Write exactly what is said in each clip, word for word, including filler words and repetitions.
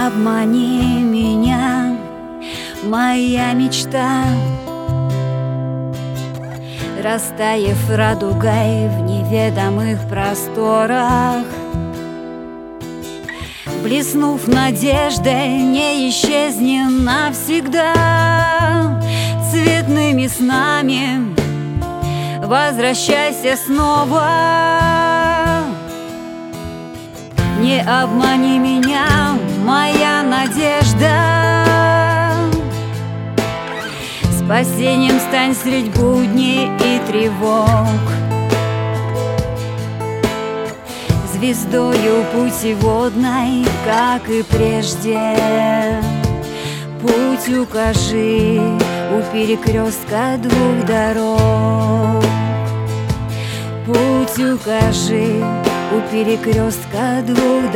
обмани меня, моя мечта, растаяв радугой в неведомых просторах, блеснув надеждой, не исчезни навсегда. Цветными снами возвращайся снова. Не обмани меня, моя надежда, спасением стань средь будней и тревог, звездою путеводной, как и прежде. Путь укажи у перекрестка двух дорог. Путь укажи у перекрестка двух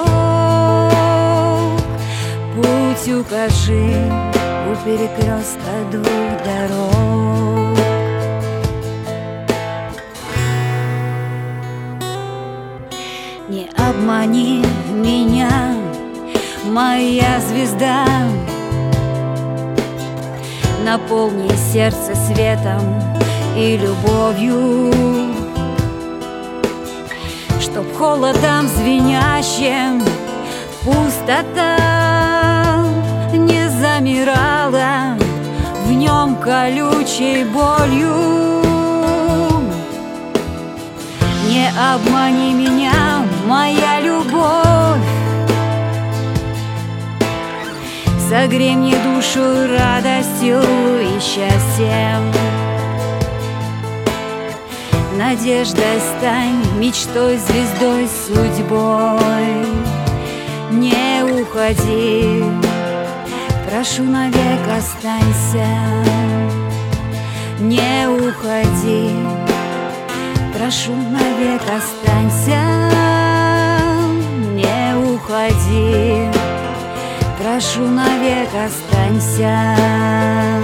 дорог. Путь укажи у перекрестка двух дорог. Не обмани меня, моя звезда, наполни сердце светом и любовью, чтоб холодом звенящим пустота не замирала в нем колючей болью. Не обмани меня, моя любовь, согрей мне душу радостью и счастьем. Надеждой стань, мечтой, звездой, судьбой. Не уходи, прошу, навек останься. Не уходи, прошу, навек останься. Не уходи, прошу, навек останься.